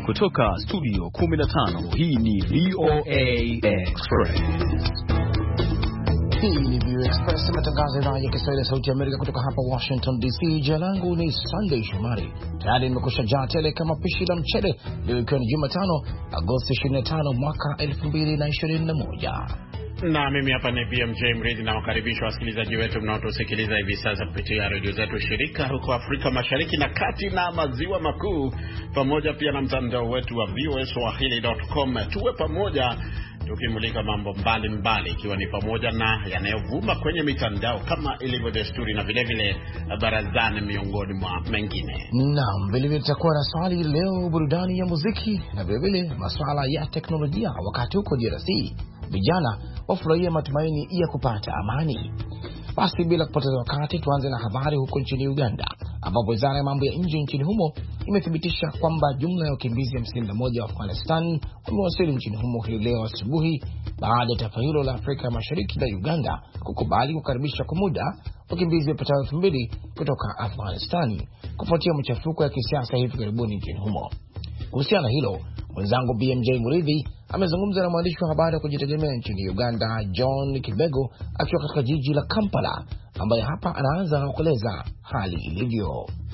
Kutoka studio 15 hii ni VOA Express. Hii ni VOA Express, matangazo ya Kiswahili ya Sauti ya Amerika kutoka hapa Washington DC. Jina langu ni Sunday Shomari. Tayari nimekusha jaa tele kama pishi la mchele. Leo ikiwa ni Jumatano, Agosti 25 mwaka 2021. Na mimi hapa ni BMJ Mridhi, na wakaribisha wasikilizaji wetu mnaotusikiliza hivi sasa kupitia redio zetu shirika huko Afrika Mashariki na Kati na Maziwa Makuu, pamoja pia na mtandao wetu wa voaswahili.com. Tuwe pamoja tukimulika mambo mbalimbali, ikiwa ni pamoja na yanayovuma kwenye mitandao kama ilivyo desturi, na vile vile barazani, miongoni mwa mengine. Naam, vile vile tutakuwa na swali leo, burudani ya muziki, na vile vile masuala ya teknolojia. Wakati huko DRC vijana wafurahia matumaini ya kupata amani. Basi bila kupoteza wakati, tuanze na habari huko nchini Uganda, ambapo wizara ya mambo ya nje nchini humo imethibitisha kwamba jumla ya wakimbizi 51 wa Afghanistan wamewasili nchini humo hii leo asubuhi, baada ya taifa hilo la Afrika Mashariki la Uganda kukubali kukaribisha kwa muda wakimbizi wapatao 2000 kutoka Afghanistan kufuatia machafuko ya kisiasa hivi karibuni nchini humo. Kuhusiana na hilo, mwenzangu BMJ Muridhi amezungumza na mwandishi wa habari wa kujitegemea nchini Uganda, John Kibego, akiwa katika jiji la Kampala, ambaye hapa anaanza na kueleza hali ilivyo.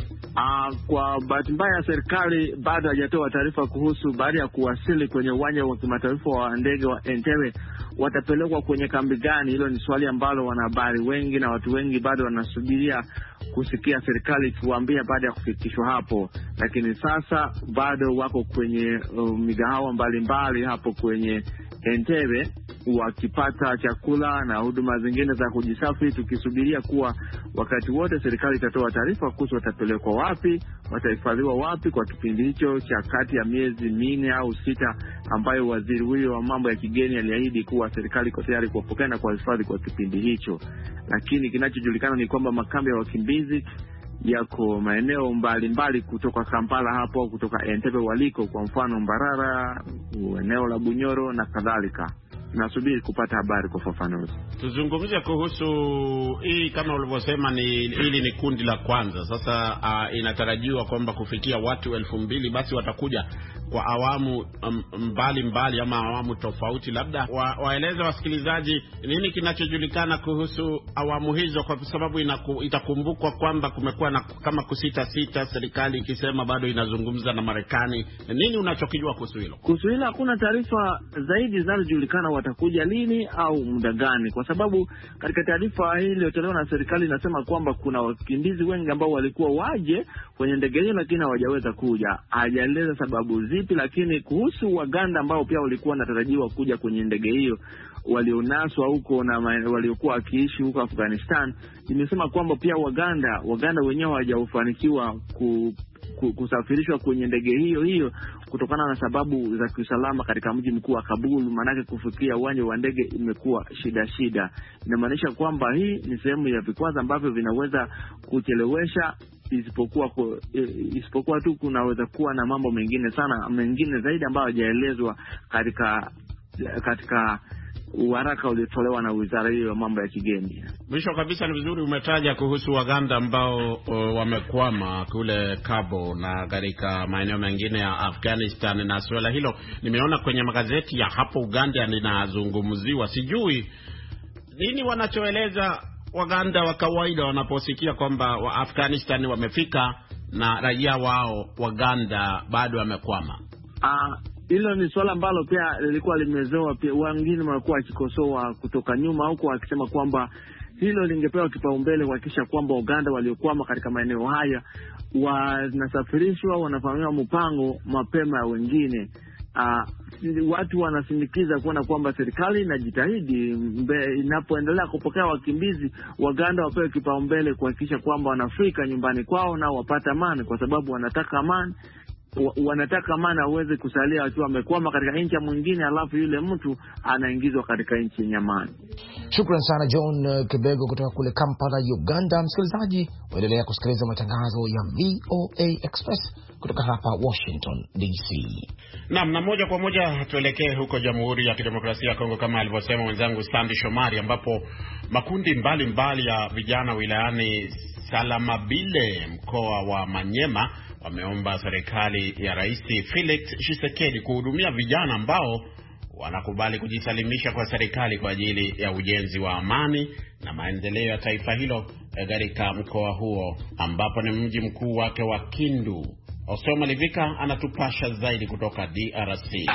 Kwa bahati mbaya serikali bado hajatoa taarifa kuhusu baada ya kuwasili kwenye uwanja wa kimataifa wa ndege wa Entebbe watapelekwa kwenye kambi gani. Hilo ni swali ambalo wanahabari wengi na watu wengi bado wanasubiria kusikia serikali ikiwaambia baada ya kufikishwa hapo. Lakini sasa bado wako kwenye migahawa mbalimbali hapo kwenye Entebbe wakipata chakula na huduma zingine za kujisafi, tukisubiria kuwa wakati wote serikali itatoa taarifa kuhusu watapelekwa wapi, watahifadhiwa wapi kwa kipindi hicho cha kati ya miezi 4 au 6 ambayo waziri huyo wa mambo ya kigeni aliahidi kuwa serikali iko tayari kuwapokea na kuwahifadhi kwa kipindi hicho. Lakini kinachojulikana ni kwamba makambi ya wakimbizi yako maeneo mbalimbali kutoka Kampala hapo, kutoka Entebbe waliko, kwa mfano Mbarara, eneo la Bunyoro na kadhalika. Nasubiri kupata habari kwa ufafanuzi. Tuzungumzie kuhusu hii, kama ulivyosema, hili ni kundi la kwanza. Sasa inatarajiwa kwamba kufikia watu 2000 basi watakuja kwa awamu mbalimbali ama awamu tofauti. Labda waeleze wasikilizaji nini kinachojulikana kuhusu awamu hizo, kwa sababu itakumbukwa kwamba kumekuwa na kama kusita serikali ikisema bado inazungumza na Marekani. Nini unachokijua kuhusu hilo? Kuhusu hilo hakuna taarifa zaidi zinazojulikana watakuja lini au muda gani, kwa sababu katika taarifa hii iliyotolewa na serikali inasema kwamba kuna wakimbizi wengi ambao walikuwa waje kwenye ndege hiyo lakini hawajaweza kuja. Hajaeleza sababu zipi, lakini kuhusu Waganda ambao pia walikuwa wanatarajiwa kuja kwenye ndege hiyo, walionaswa huko na waliokuwa wakiishi huko Afghanistan, imesema kwamba pia Waganda wenyewe hawajafanikiwa kusafirishwa kwenye ndege hiyo kutokana na sababu za kiusalama katika mji mkuu wa Kabul. Manake kufikia uwanja wa ndege imekuwa shida. Inamaanisha kwamba hii ni sehemu ya vikwazo ambavyo vinaweza kuchelewesha, isipokuwa tu kunaweza kuwa na mambo mengine zaidi ambayo hajaelezwa katika waraka uliotolewa na wizara hiyo ya mambo ya kigeni. Mwisho kabisa, ni vizuri umetaja kuhusu Waganda ambao wamekwama kule Kabul na katika maeneo mengine ya Afghanistan, na swala hilo nimeona kwenye magazeti ya hapo Uganda linazungumziwa. Sijui nini wanachoeleza Waganda wa kawaida wanaposikia kwamba wa Afghanistan wamefika na raia wao Waganda bado wamekwama. Hilo ni swala ambalo pia lilikuwa limezoa, pia wengine walikuwa wakikosoa kutoka nyuma huko wakisema kwamba hilo lingepewa kipaumbele kuhakikisha kwamba Uganda waliokwama katika maeneo haya wanasafirishwa, wanafanywa mpango mapema ya wengine. Watu wanasindikiza kuona kwamba serikali inajitahidi inapoendelea kupokea wakimbizi Waganda wapewe kipaumbele kuhakikisha kwamba wanafika nyumbani kwao na wapata amani, kwa sababu wanataka amani. Wanataka maana uweze kusalia wakiwa wamekwama katika nchi mwingine, alafu yule mtu anaingizwa katika nchi yenye amani. Shukrani sana John Kibego kutoka kule Kampala, Uganda. Msikilizaji, waendelea kusikiliza matangazo ya VOA Express kutoka hapa Washington DC. Na moja kwa moja tuelekee huko Jamhuri ya Kidemokrasia ya Kongo, kama alivyosema mwenzangu Sandy Shomari, ambapo makundi mbalimbali ya vijana wilayani Salamabile, mkoa wa Manyema, wameomba serikali ya Rais Felix Tshisekedi kuhudumia vijana ambao wanakubali kujisalimisha kwa serikali kwa ajili ya ujenzi wa amani na maendeleo ya taifa hilo katika mkoa huo ambapo ni mji mkuu wake wa Kindu. Oseo Malivika anatupasha zaidi kutoka DRC.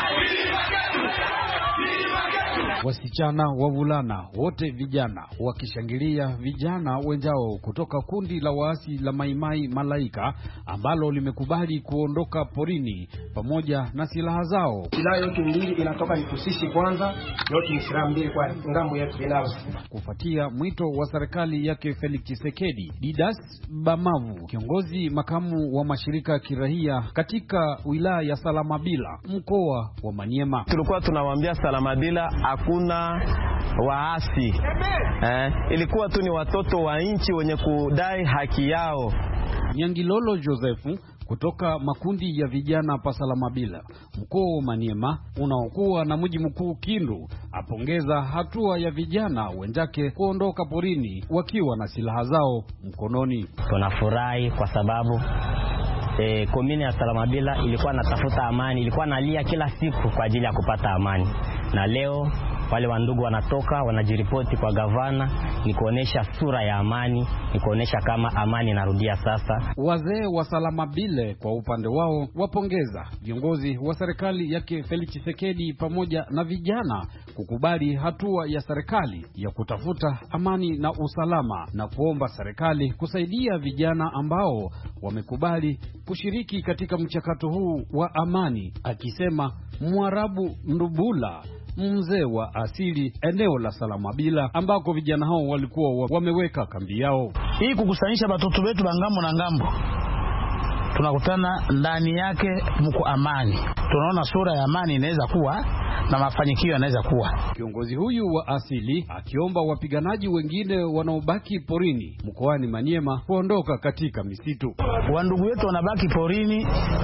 Wasichana, wavulana, wote vijana wakishangilia vijana wenzao kutoka kundi la waasi la Maimai Malaika ambalo limekubali kuondoka porini pamoja na silaha zao. Silaha yote mbili inatoka ni kusisi kwanza, yote ni silaha mbili kwa ngambo yetu binafsi. Kufuatia mwito wa serikali yake Felix Tshisekedi, Didas Bamavu, kiongozi makamu wa mashirika kirahia katika wilaya ya Salamabila, mkoa wa Maniema. Tulikuwa tunawaambia Salamabila hakuna waasi. Ilikuwa tu ni watoto wa nchi wenye kudai haki yao. Nyangilolo Josefu kutoka makundi ya vijana pa Salamabila, mkoa wa Maniema unaokuwa na mji mkuu Kindu, apongeza hatua ya vijana wenzake kuondoka porini wakiwa na silaha zao mkononi. Tunafurahi kwa sababu komini ya Salamabila ilikuwa natafuta amani, ilikuwa nalia kila siku kwa ajili ya kupata amani. Na leo wale wandugu wanatoka wanajiripoti kwa gavana, ni kuonesha sura ya amani, ni kuonesha kama amani inarudia sasa. Wazee wa Salamabile kwa upande wao wapongeza viongozi wa serikali yake Felix Tshisekedi pamoja na vijana kukubali hatua ya serikali ya kutafuta amani na usalama, na kuomba serikali kusaidia vijana ambao wamekubali kushiriki katika mchakato huu wa amani, akisema Mwarabu Ndubula, mzee wa asili eneo la Salamabila ambako vijana hao walikuwa wameweka kambi yao. Hii kukusanyisha watoto wetu bangambo na ngambo, tunakutana ndani yake mko amani. Tunaona sura ya amani inaweza kuwa na mafanikio yanaweza kuwa. Kiongozi huyu wa asili akiomba wapiganaji wengine wanaobaki porini mkoani Maniema kuondoka katika misitu. Wandugu wetu wanabaki porini,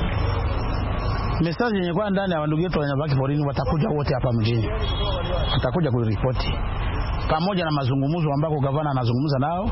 mesaji yenye kwa ndani ya wandugu wetu wanabaki porini watakuja wote hapa mjini. Tutakuja kuripoti pamoja na mazungumzo ambako gavana anazungumza nao,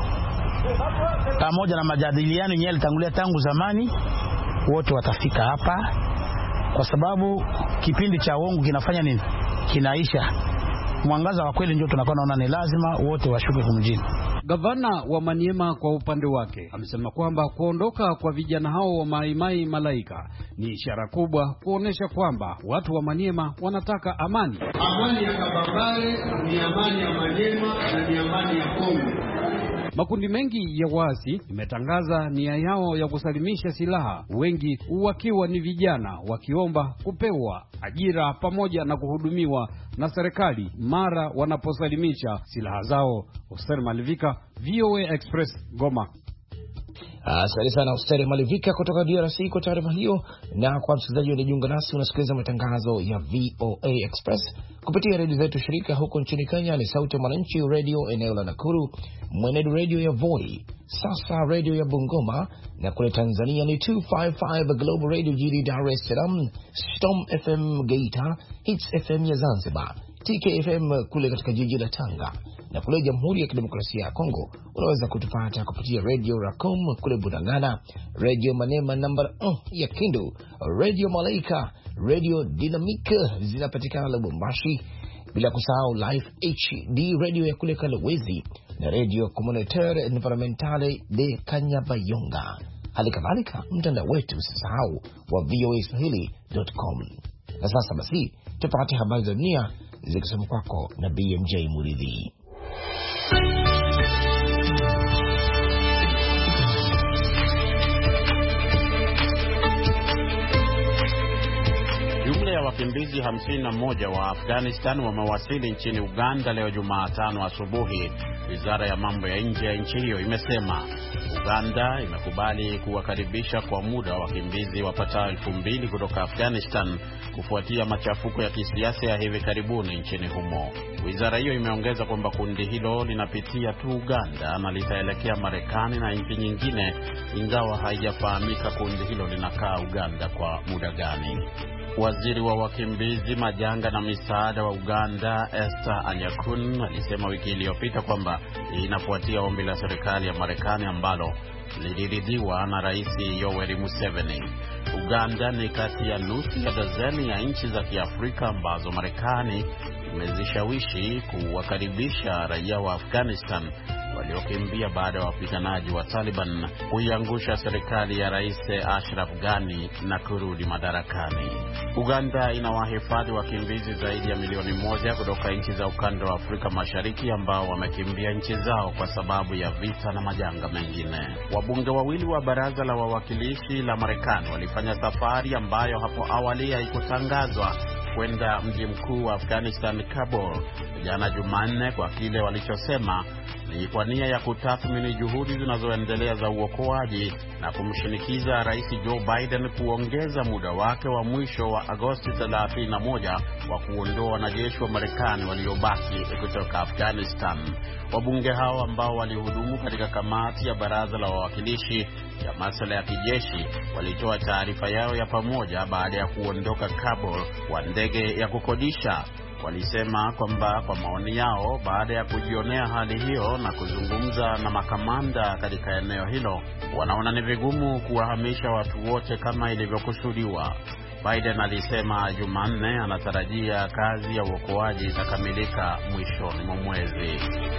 pamoja na majadiliano yenyewe yalitangulia tangu zamani. Wote watafika hapa kwa sababu kipindi cha uongo kinafanya nini? Kinaisha. Mwangaza wa kweli ndio tunakuwa naona ni lazima wote washuke kumjini. Gavana wa Maniema kwa upande wake amesema kwamba kuondoka kwa vijana hao wa Maimai Malaika ni ishara kubwa kuonesha kwamba watu wa Maniema wanataka amani. Amani ya Kabambare ni amani ya Maniema na ni amani ya Kongo. Makundi mengi ya waasi imetangaza nia yao ya kusalimisha silaha, wengi wakiwa ni vijana wakiomba kupewa ajira pamoja na kuhudumiwa na serikali mara wanaposalimisha silaha zao. Oster Malivika, VOA Express, Goma. Asante sana Oster Malivika kutoka DRC kwa taarifa hiyo. Na kwa msikilizaji unajiunga nasi, unasikiliza matangazo ya VOA Express kupitia redio zetu shirika. Huko nchini Kenya ni Sauti ya Mwananchi Radio eneo la Nakuru, Mwenedu Radio ya Voi, Sasa Radio ya Bungoma, na kule Tanzania ni 255 Global Radio jijini Dar es Salaam, Storm FM Geita, Hits FM ya Zanzibar, TKFM kule katika jiji la Tanga, na kule Jamhuri ya Kidemokrasia ya Kongo unaweza kutupata kupitia Radio Racom kule Bunagana, Radio Manema namba ya Kindu, Radio Malaika, Radio Dynamique zinapatikana Lubumbashi, bila kusahau Life HD Radio ya kule Kalowezi na Radio Communautaire Environmentale de Kanyabayonga. Hali kadhalika mtandao wetu usisahau wa voaswahili.com. Na sasa basi tupate habari za dunia zikisoma kwako na BMJ Muridhi. Jumla ya wakimbizi 51 wa Afghanistan wamewasili nchini Uganda leo Jumatano asubuhi, wizara ya mambo ya nje ya nchi hiyo imesema. Uganda imekubali kuwakaribisha kwa muda wakimbizi wapatao 2,000 kutoka Afghanistan kufuatia machafuko ya kisiasa ya hivi karibuni nchini humo. Wizara hiyo imeongeza kwamba kundi hilo linapitia tu Uganda na litaelekea Marekani na nchi nyingine, ingawa haijafahamika kundi hilo linakaa Uganda kwa muda gani. Waziri wa wakimbizi, majanga na misaada wa Uganda, Esther Anyakun, alisema wiki iliyopita kwamba inafuatia ombi la serikali ya Marekani ambalo liliridhiwa na Rais Yoweri Museveni. Uganda ni kati ya nusu ya dazeni ya nchi za Kiafrika ambazo Marekani imezishawishi kuwakaribisha raia wa Afghanistan waliokimbia baada ya wapiganaji wa Taliban kuiangusha serikali ya Rais Ashraf Ghani na kurudi madarakani. Uganda inawahifadhi wakimbizi zaidi ya milioni 1 kutoka nchi za ukanda wa Afrika Mashariki ambao wamekimbia nchi zao kwa sababu ya vita na majanga mengine. Wabunge wawili wa baraza la wawakilishi la Marekani walifanya safari ambayo hapo awali haikutangazwa kwenda mji mkuu wa Afghanistan, Kabul, jana Jumanne, kwa kile walichosema ni kwa nia ya kutathmini juhudi zinazoendelea za uokoaji na kumshinikiza Rais Joe Biden kuongeza muda wake wa mwisho wa Agosti 31 wa kuondoa wanajeshi wa Marekani waliobaki kutoka Afghanistan. Wabunge hao ambao walihudumu katika kamati ya baraza la wawakilishi ya masuala ya kijeshi walitoa taarifa yao ya pamoja baada ya kuondoka Kabul kwa ndege ya kukodisha. Walisema kwamba kwa maoni yao, baada ya kujionea hali hiyo na kuzungumza na makamanda katika eneo hilo, wanaona ni vigumu kuwahamisha watu wote kama ilivyokusudiwa. Biden alisema Jumanne anatarajia kazi ya uokoaji itakamilika mwishoni mwa mwezi.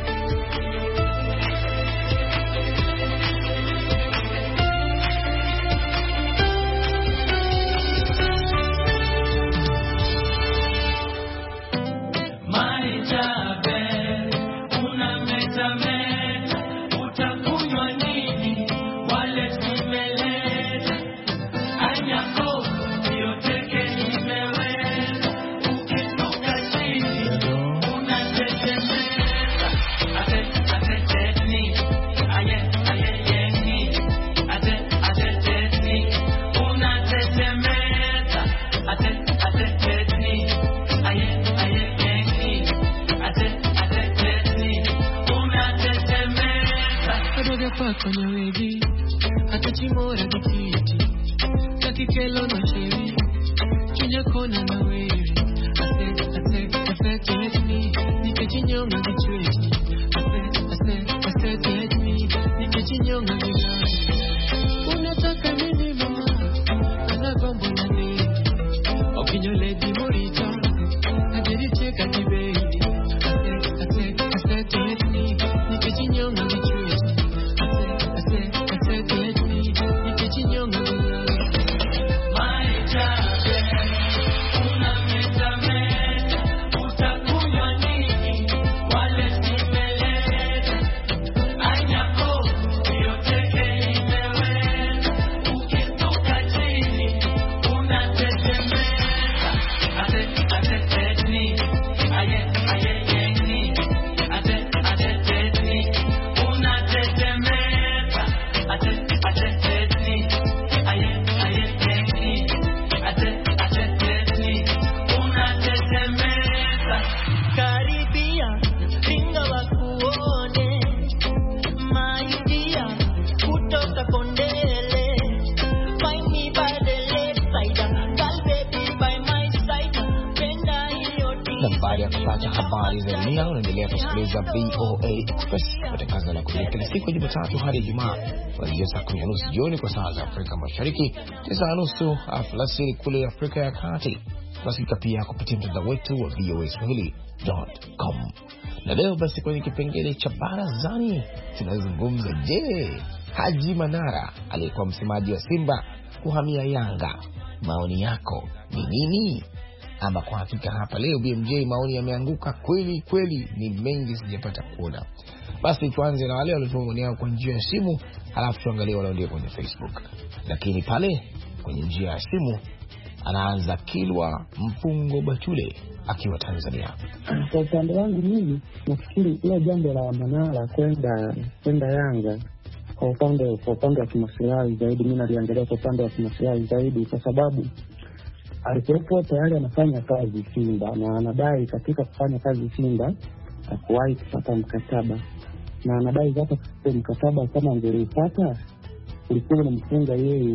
VOA Express matangazo na kila siku Jumatatu hadi Ijumaa kuanzia saa 10:30 jioni kwa saa za Afrika Mashariki, 9:30 alasiri kule Afrika ya Kati. Tunasikika pia kupitia mtandao wetu wa voaswahili.com. Na leo basi kwenye kipengele cha barazani tunazungumza, je, Haji Manara aliyekuwa msemaji wa Simba kuhamia Yanga, maoni yako ni nini? Ama kwa hakika hapa leo BMJ maoni yameanguka kweli, ni mengi sijapata kuona. Basi tuanze na wale waliotoa maoni yao kwa njia ya simu, halafu tuangalie wale walio kwenye Facebook. Lakini pale kwenye njia ya simu anaanza Kilwa Mpungo Bachule akiwa Tanzania. Kwa upande wangu mimi nafikiri ile jambo la Manara kwenda Yanga kwa upande wa kimaslahi zaidi, mimi naliangalia kwa upande wa kimaslahi zaidi, kwa sababu alipokuwa tayari anafanya kazi Simba na anadai katika kufanya kazi Simba hakuwahi kupata mkataba, na anadai hata kwa mkataba kama angelipata ulikuwa unamfunga yeye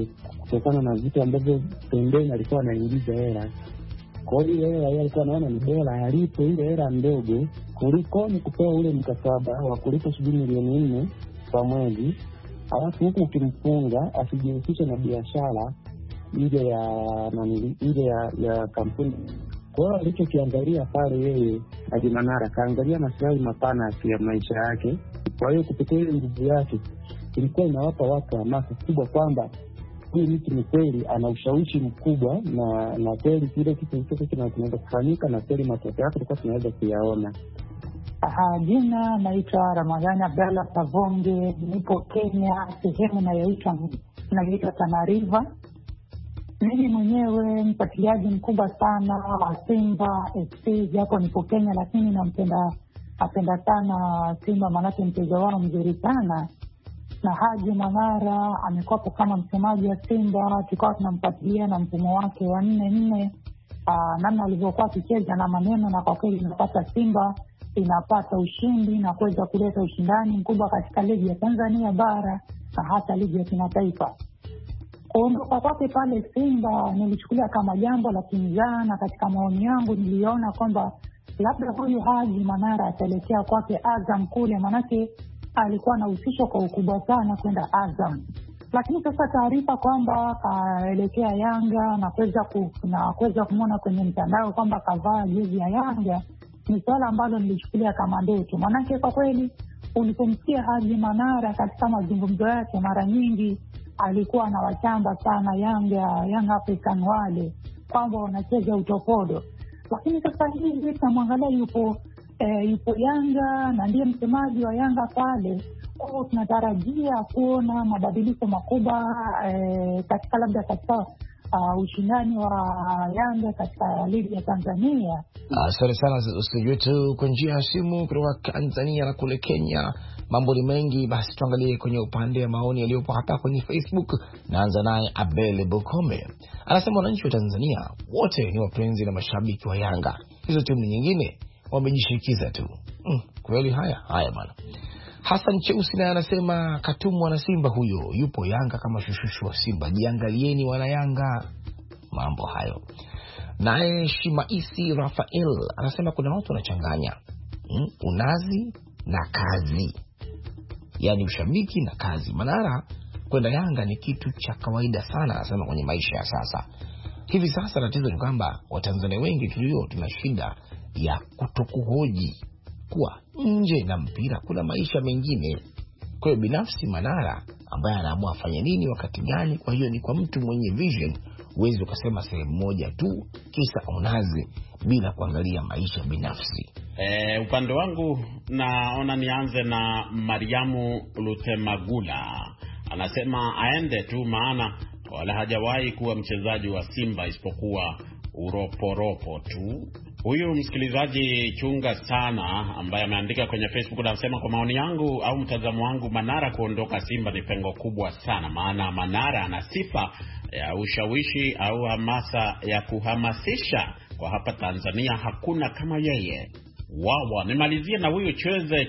kutokana na vitu ambavyo pembeni alikuwa anaingiza hela. Kwa hiyo yeye alikuwa anaona ni bora alipo ile hela ndogo kuliko ni kupewa ule mkataba wa kulipa shilingi milioni 4 kwa mwezi, alafu huku ukimfunga asijihusishe na biashara ile ya kampuni. Kwa hiyo alichokiangalia pale yeye Haji Manara kaangalia maslahi mapana ya maisha yake. Kwa hiyo kupitia ile nguvu yake ilikuwa inawapa watu hamasa kubwa kwamba huyu mtu ni kweli ana ushawishi mkubwa na kweli kile kitu chote kinaweza kufanyika na kweli matokeo yake tulikuwa tunaweza kuyaona. Jina naitwa Ramadhani Abdalla Savonge, nipo Kenya, sehemu inayoitwa Tana River. Mimi mwenyewe mfuatiliaji mkubwa sana wa Simba FC, japo nipo Kenya lakini napenda sana Simba, maana mchezo wao mzuri sana. Na Haji Manara amekuwa kama msemaji wa Simba, tulikuwa tunamfuatilia na mfumo wake wa 4-4, namna alivyokuwa akicheza na maneno, na kwa kweli inapata Simba inapata ushindi na kuweza kuleta ushindani mkubwa katika ligi ya Tanzania bara na hata ligi ya kimataifa. Kuondoka kwake pale Simba nilichukulia kama jambo la kinzana. Katika maoni yangu niliona kwamba labda huyu Haji Manara ataelekea kwake Azam kule, manake alikuwa anahusishwa kwa ukubwa sana kwenda Azam. Lakini sasa taarifa kwamba kaelekea Yanga na kuweza kumwona kwenye mtandao kwamba kavaa jezi ya Yanga ni swala ambalo nilichukulia kama ndoto. Manake kwa kweli ulipomsikia Haji Manara katika mazungumzo yake, mara nyingi alikuwa anawachamba sana Young African wale kwamba wanacheza utopodo. Lakini sasa hivi tunamwangalia yupo Yanga na ndiye msemaji wa Yanga pale. Kwa tunatarajia kuona mabadiliko makubwa katika ushindani wa Yanga katika ligi ya Tanzania. Asante sana usikilizaji wetu kwa njia ya simu kutoka Tanzania na kule Kenya. Mambo ni mengi, basi tuangalie kwenye upande wa maoni yaliyopo hapa kwenye Facebook. Naanza naye Abel Bokome. Anasema wananchi wa Tanzania wote ni wapenzi na mashabiki wa Yanga. Hizo timu nyingine wamejishikiza tu. Kweli haya bana. Hassan Cheusi naye anasema katumwa na Simba huyo, yupo Yanga kama shushushu wa Simba, jiangalieni wana Yanga. Mambo hayo. Naye Shimaisi Rafael anasema kuna watu wanachanganya unazi na kazi, yani ushabiki na kazi. Manara kwenda Yanga ni kitu cha kawaida sana, anasema kwenye maisha ya sasa. Hivi sasa tatizo ni kwamba Watanzania wengi tulio tuna shida ya kutokuhoji kuwa nje na mpira kuna maisha mengine. Kwa hiyo binafsi Manara ambaye anaamua afanye nini wakati gani, kwa hiyo ni kwa mtu mwenye vision. Uwezi ukasema sehemu moja tu kisa unazi bila kuangalia maisha binafsi. Upande wangu naona nianze na Mariamu Lutemagula. Anasema aende tu, maana wala hajawahi kuwa mchezaji wa Simba isipokuwa uroporopo tu. Huyu msikilizaji chunga sana ambaye ameandika kwenye Facebook anasema kwa maoni yangu au mtazamo wangu, Manara kuondoka Simba ni pengo kubwa sana, maana Manara ana sifa ya ushawishi au hamasa ya kuhamasisha. Kwa hapa Tanzania hakuna kama yeye. Wawa, nimalizie na huyu Chweze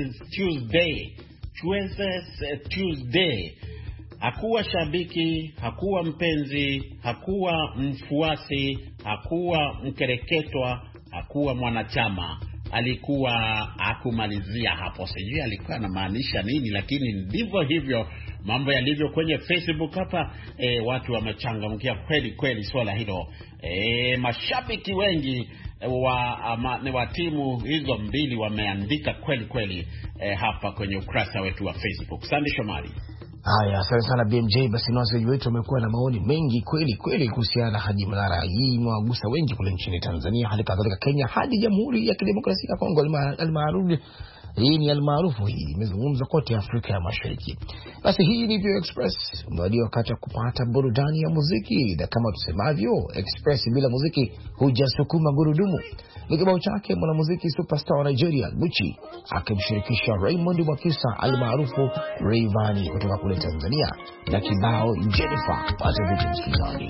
Tuesday. Hakuwa shabiki, hakuwa mpenzi, hakuwa mfuasi, hakuwa mkereketwa, hakuwa mwanachama. Alikuwa akumalizia hapo. Sijui alikuwa anamaanisha nini, lakini ndivyo hivyo mambo yalivyo kwenye Facebook hapa. Watu wamechangamkia kweli swala hilo. Mashabiki wengi wa timu hizo mbili wameandika kweli hapa kwenye ukurasa wetu wa Facebook. Sandy Shomari. Haya, asante sana BMJ. Basi wasikilizaji wetu wamekuwa na maoni mengi kweli kuhusiana na Haji Manara. Hii imewagusa wengi kule nchini Tanzania, hali kadhalika Kenya, hadi Jamhuri ya Kidemokrasia ya Kongo almaarufu. Hii ni almaarufu, hii imezungumzwa kote Afrika ya Mashariki. Basi hii ni Vio Express, ndio wakati wa kupata burudani ya muziki, na kama tusemavyo Express bila muziki hujasukuma gurudumu. Ni kibao chake mwanamuziki superstar wa Nigeria Gucci akimshirikisha Raymond Mwakisa almaarufu Rayvanny kutoka kule Tanzania na kibao Jennifer. Pata vitu msikilizaji.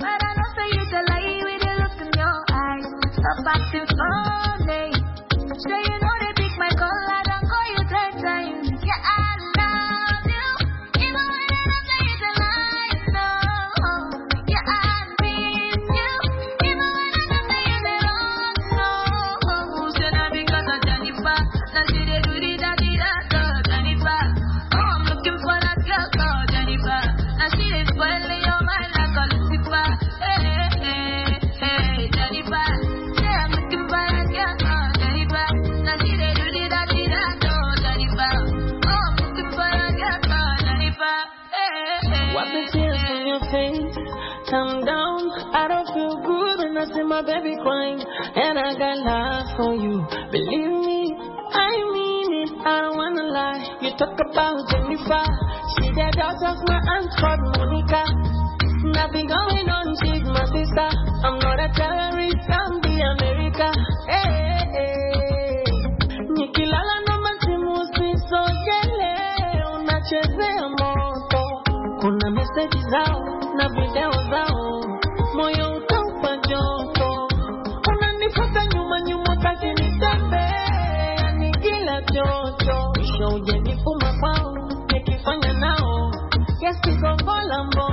wipe the tears from your face. Calm down, I don't feel good when I see my baby crying. And I got love for you, believe me, I mean it, I don't wanna lie. You talk about Jennifer, she the daughter of my aunt called Monica. Nothing going on, she's my sister. I'm not a terrorist, I'm the America. Hey, hey. Nikilala na masimu siso jele, unachezea moto. Kuna message zao na video zao, moyo utaupa joto. Unanifuata nyuma nyuma kati nitembe, nikila chocho. Mwisho uje nifuma kwao, nikifanya nao, yes nikogola mbo.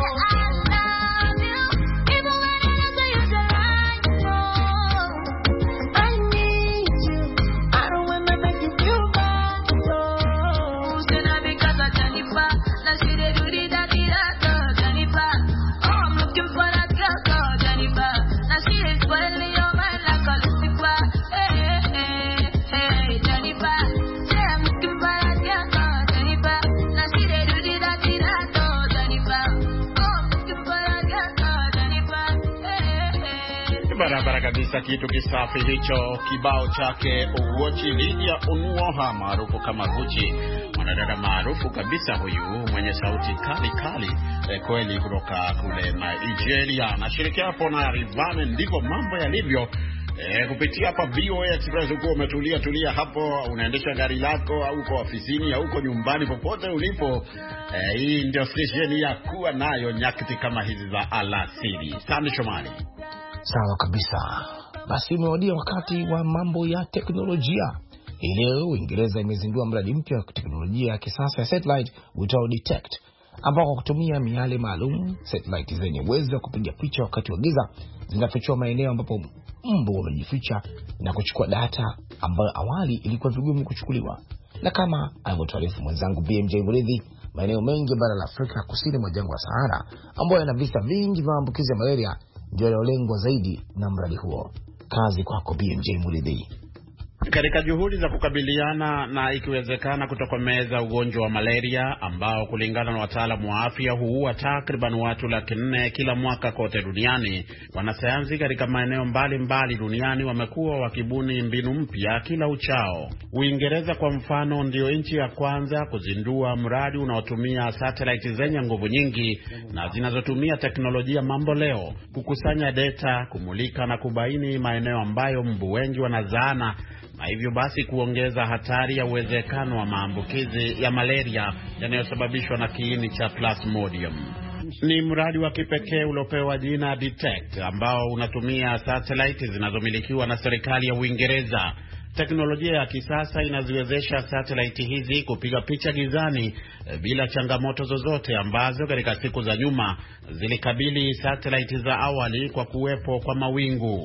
Barabara kabisa, kitu kisafi hicho, kibao chake Uwochi Lydia Onuoha maarufu kama Gucci, mwanadada maarufu kabisa huyu mwenye sauti kali kali kweli kutoka kule Nigeria. Anashirikia hapo na Rivane, ndivyo mambo yalivyo. Kupitia hapa VOA Express, uko umetulia hapo, unaendesha gari lako au uko ofisini au uko nyumbani, popote ulipo, hii ndio station ya kuwa nayo nyakati kama hizi za alasiri. Sandi Shomari. Sawa kabisa. Basi umewadia wakati wa mambo ya teknolojia. Leo Uingereza imezindua mradi mpya wa teknolojia ya kisasa ya satellite uitao Detect, ambao kwa kutumia miale maalum, satellite zenye uwezo wa kupiga picha wakati wa giza zinafichua maeneo ambapo mbu wamejificha na kuchukua data ambayo awali ilikuwa vigumu kuchukuliwa. Na kama alivyotaarifu mwenzangu BMJ Muridhi, maeneo mengi bara la Afrika kusini mwa jangwa la Sahara ambayo yana visa vingi vya maambukizi ya malaria ndio yanalengwa zaidi na mradi huo. Kazi kwako BMJ Muridhi. Katika juhudi za kukabiliana na ikiwezekana kutokomeza ugonjwa wa malaria ambao kulingana na wataalamu wa afya huua takriban watu 400,000 kila mwaka kote duniani, wanasayansi katika maeneo mbalimbali duniani wamekuwa wakibuni mbinu mpya kila uchao. Uingereza kwa mfano ndio nchi ya kwanza kuzindua mradi unaotumia satellite zenye nguvu nyingi na zinazotumia teknolojia mambo leo kukusanya data, kumulika na kubaini maeneo ambayo mbu wengi wanazaana, na hivyo basi kuongeza hatari ya uwezekano wa maambukizi ya malaria yanayosababishwa na kiini cha Plasmodium. Ni mradi wa kipekee uliopewa jina Detect, ambao unatumia satellite zinazomilikiwa na serikali ya Uingereza. Teknolojia ya kisasa inaziwezesha satellite hizi kupiga picha gizani bila changamoto zozote ambazo katika siku za nyuma zilikabili satellite za awali kwa kuwepo kwa mawingu.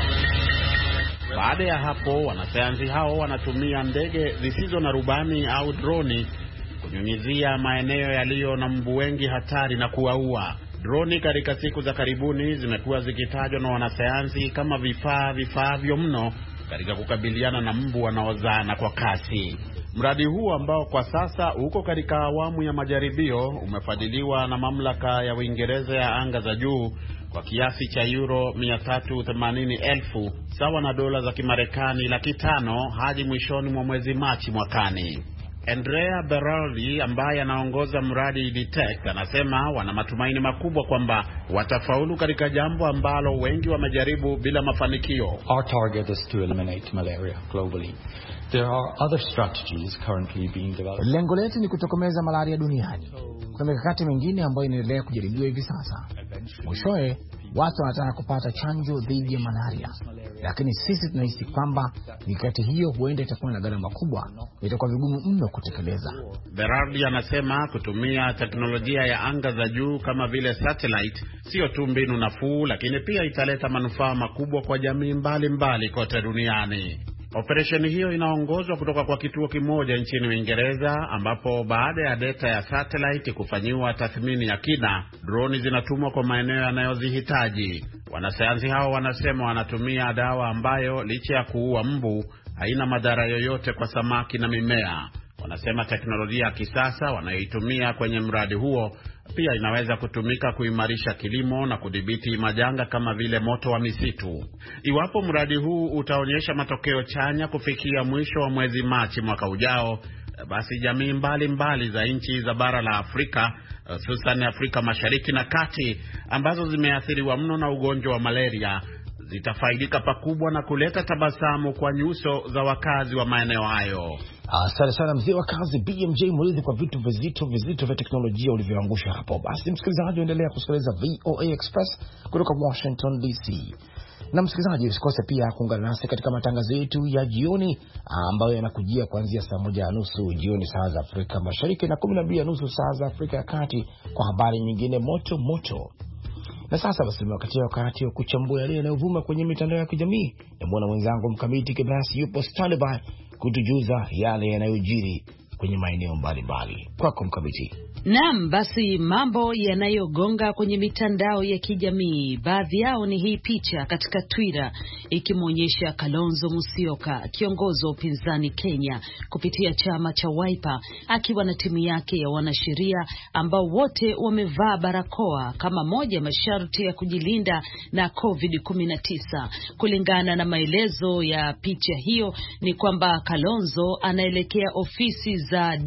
Baada ya hapo, wanasayansi hao wanatumia ndege zisizo na rubani au droni kunyunyizia maeneo yaliyo na mbu wengi hatari na kuwaua. Droni katika siku za karibuni zimekuwa zikitajwa na wanasayansi kama vifaavyo mno katika kukabiliana na mbu wanaozaana kwa kasi. Mradi huu ambao kwa sasa uko katika awamu ya majaribio umefadhiliwa na mamlaka ya Uingereza ya anga za juu kwa kiasi cha euro 380,000 sawa na dola za Kimarekani 500,000 hadi mwishoni mwa mwezi Machi mwakani. Andrea Berardi ambaye anaongoza mradi Detect anasema wana matumaini makubwa kwamba watafaulu katika jambo ambalo wengi wamejaribu bila mafanikio. Our target is to eliminate malaria globally. There are other strategies currently being developed. Lengo letu ni kutokomeza malaria duniani. Kuna mikakati mingine ambayo inaendelea kujaribiwa hivi sasa. Mwishowe watu wanataka kupata chanjo dhidi ya malaria, lakini sisi tunahisi kwamba mikakati hiyo huenda itakuwa na gharama kubwa, itakuwa vigumu mno kutekeleza. Berardi anasema kutumia teknolojia ya anga za juu kama vile satellite sio tu mbinu nafuu, lakini pia italeta manufaa makubwa kwa jamii mbalimbali kote duniani. Operesheni hiyo inaongozwa kutoka kwa kituo kimoja nchini Uingereza, ambapo baada ya data ya satellite kufanyiwa tathmini ya kina, droni zinatumwa kwa maeneo yanayozihitaji. Wanasayansi hao wanasema wanatumia dawa ambayo licha ya kuua mbu haina madhara yoyote kwa samaki na mimea. Wanasema teknolojia ya kisasa wanayoitumia kwenye mradi huo pia inaweza kutumika kuimarisha kilimo na kudhibiti majanga kama vile moto wa misitu. Iwapo mradi huu utaonyesha matokeo chanya kufikia mwisho wa mwezi Machi mwaka ujao, basi jamii mbalimbali za nchi za bara la Afrika, hususan Afrika Mashariki na Kati, ambazo zimeathiriwa mno na ugonjwa wa malaria, zitafaidika pakubwa na kuleta tabasamu kwa nyuso za wakazi wa maeneo hayo. Asante sana mzee wa kazi BMJ Murithi kwa vitu vizito vya teknolojia ulivyoangusha hapo. Basi msikilizaji, endelea kusikiliza VOA Express kutoka Washington DC. Na msikilizaji, usikose pia kuungana nasi katika matangazo yetu ya jioni ambayo yanakujia kuanzia saa 1:30 jioni saa za Afrika Mashariki na 12:30 saa za Afrika ya Kati kwa habari nyingine moto moto. Na sasa basi wakati wa kuchambua yale yanayovuma kwenye mitandao ya kijamii, na mbona mwenzangu Mkamiti Kibayasi yupo standby kutujuza yale yanayojiri kwenye maeneo mbalimbali. Kwako Mkamiti. Naam, basi mambo yanayogonga kwenye mitandao ya kijamii, baadhi yao ni hii picha katika Twitter ikimwonyesha Kalonzo Musyoka, kiongozi wa upinzani Kenya kupitia chama cha Wiper, akiwa na timu yake ya wanasheria ambao wote wamevaa barakoa kama moja masharti ya kujilinda na COVID-19. Kulingana na maelezo ya picha hiyo ni kwamba Kalonzo anaelekea ofisi za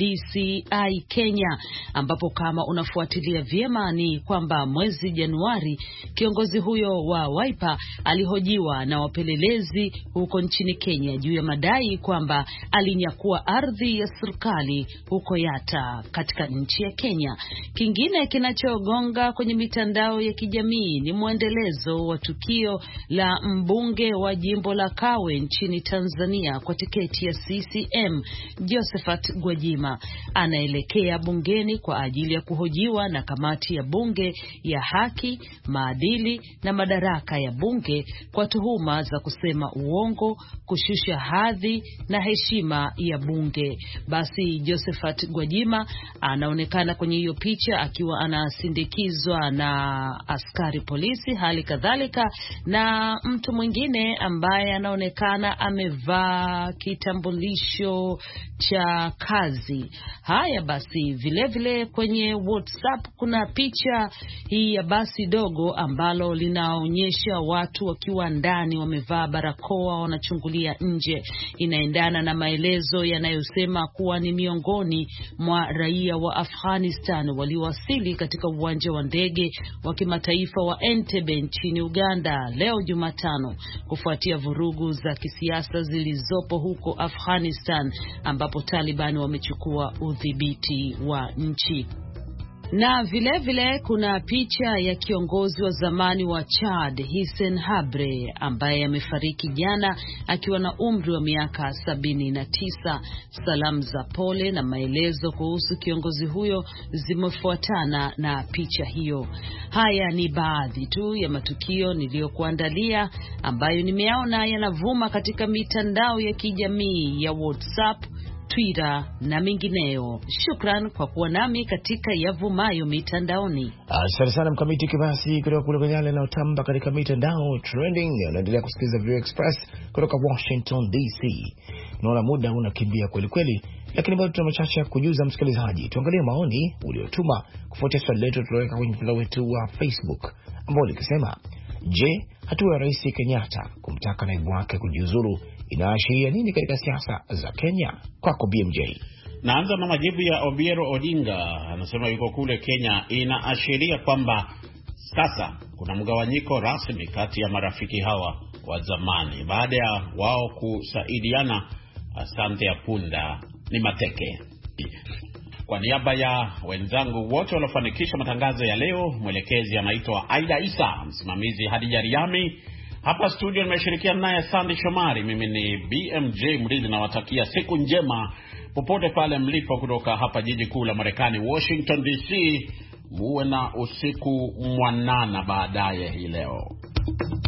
DCI Kenya, ambapo kama unafuatilia vyema ni kwamba mwezi Januari kiongozi huyo wa Wiper alihojiwa na wapelelezi huko nchini Kenya juu ya madai kwamba alinyakua ardhi ya serikali huko Yatta katika nchi ya Kenya. Kingine kinachogonga kwenye mitandao ya kijamii ni mwendelezo wa tukio la mbunge wa jimbo la Kawe nchini Tanzania kwa tiketi ya CCM Josephat Gwajima. Anaelekea bungeni kwa ajili ya kuhojiwa na kamati ya bunge ya haki, maadili na madaraka ya bunge kwa tuhuma za kusema uongo, kushusha hadhi na heshima ya bunge. Basi Josephat Gwajima anaonekana kwenye hiyo picha akiwa anasindikizwa na askari polisi, hali kadhalika na mtu mwingine ambaye anaonekana amevaa kitambulisho cha kazi. Haya basi, vile kwenye WhatsApp kuna picha hii ya basi dogo ambalo linaonyesha watu wakiwa ndani wamevaa barakoa wanachungulia nje. Inaendana na maelezo yanayosema kuwa ni miongoni mwa raia wa Afghanistan waliowasili katika uwanja wa ndege wa kimataifa wa Entebbe nchini Uganda leo Jumatano kufuatia vurugu za kisiasa zilizopo huko Afghanistan, ambapo Taliban wamechukua udhibiti wa nchi. Na vile kuna picha ya kiongozi wa zamani wa Chad Hissen Habre ambaye amefariki jana akiwa na umri wa miaka 79. Salamu za pole na maelezo kuhusu kiongozi huyo zimefuatana na picha hiyo. Haya ni baadhi tu ya matukio niliyokuandalia ambayo nimeona yanavuma katika mitandao ya kijamii ya WhatsApp, Twitter na mingineyo. Shukran kwa kuwa nami katika yavumayo mitandaoni. Asante sana Mkamiti Kibayasi kutoka kule kwenye yale yanayotamba katika mitandao trending. Unaendelea kusikiliza VOA Express kutoka Washington DC. Naona muda unakimbia kweli, lakini bado tuna machache kujuza msikilizaji. Tuangalie maoni uliotuma kufuatia swali letu tuliloweka kwenye mtandao wetu wa Facebook ambao likisema, je, hatua ya Rais Kenyatta kumtaka naibu wake kujiuzuru inaashiria nini katika siasa za Kenya? Kwako BMJ. Naanza na majibu ya Obiero Odinga, anasema yuko kule Kenya. Inaashiria kwamba sasa kuna mgawanyiko rasmi kati ya marafiki hawa wa zamani baada ya wao kusaidiana. Asante ya punda ni mateke. Kwa niaba ya wenzangu wote waliofanikisha matangazo ya leo, mwelekezi anaitwa Aida Isa, msimamizi Hadija Riami. Hapa studio nimeshirikiana naye Sandy Shomari. Mimi ni BMJ Murithi, na watakia siku njema popote pale mlipo kutoka hapa jiji kuu la Marekani Washington DC. Muwe na usiku mwanana baadaye hii leo.